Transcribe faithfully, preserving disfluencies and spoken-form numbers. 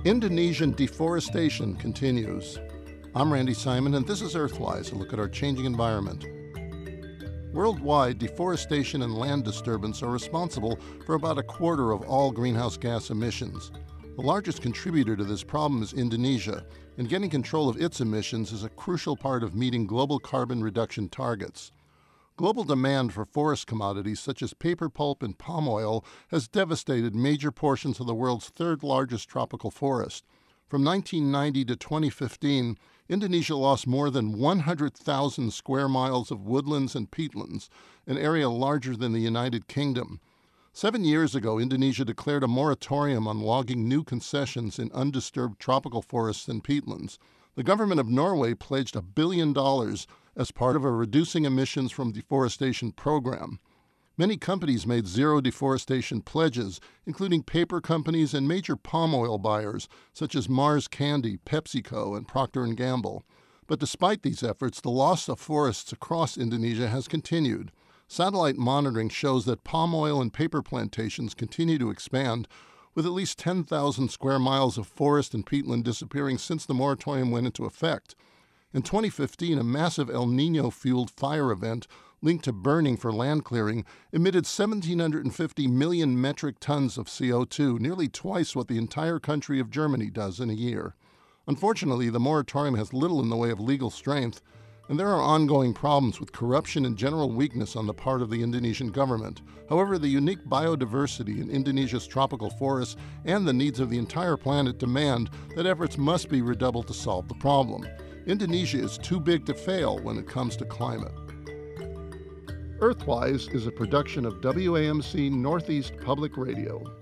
Indonesian deforestation continues. I'm Randy Simon, and this is Earthwise, a look at our changing environment. Worldwide, deforestation and land disturbance are responsible for about a quarter of all greenhouse gas emissions. The largest contributor to this problem is Indonesia, and getting control of its emissions is a crucial part of meeting global carbon reduction targets. Global demand for forest commodities such as paper pulp and palm oil has devastated major portions of the world's third largest tropical forest. From nineteen ninety to twenty fifteen, Indonesia lost more than one hundred thousand square miles of woodlands and peatlands, an area larger than the United Kingdom. Seven years ago, Indonesia declared a moratorium on logging new concessions in undisturbed tropical forests and peatlands. The government of Norway pledged a billion dollars as part of a reducing emissions from deforestation program. Many companies made zero deforestation pledges, including paper companies and major palm oil buyers such as Mars Candy, PepsiCo, and Procter and Gamble. But despite these efforts, the loss of forests across Indonesia has continued. Satellite monitoring shows that palm oil and paper plantations continue to expand, with at least ten thousand square miles of forest and peatland disappearing since the moratorium went into effect. In twenty fifteen, a massive El Niño-fueled fire event linked to burning for land clearing emitted one thousand seven hundred fifty million metric tons of C O two, nearly twice what the entire country of Germany does in a year. Unfortunately, the moratorium has little in the way of legal strength, and there are ongoing problems with corruption and general weakness on the part of the Indonesian government. However, the unique biodiversity in Indonesia's tropical forests and the needs of the entire planet demand that efforts must be redoubled to solve the problem. Indonesia is too big to fail when it comes to climate. Earthwise is a production of W A M C Northeast Public Radio.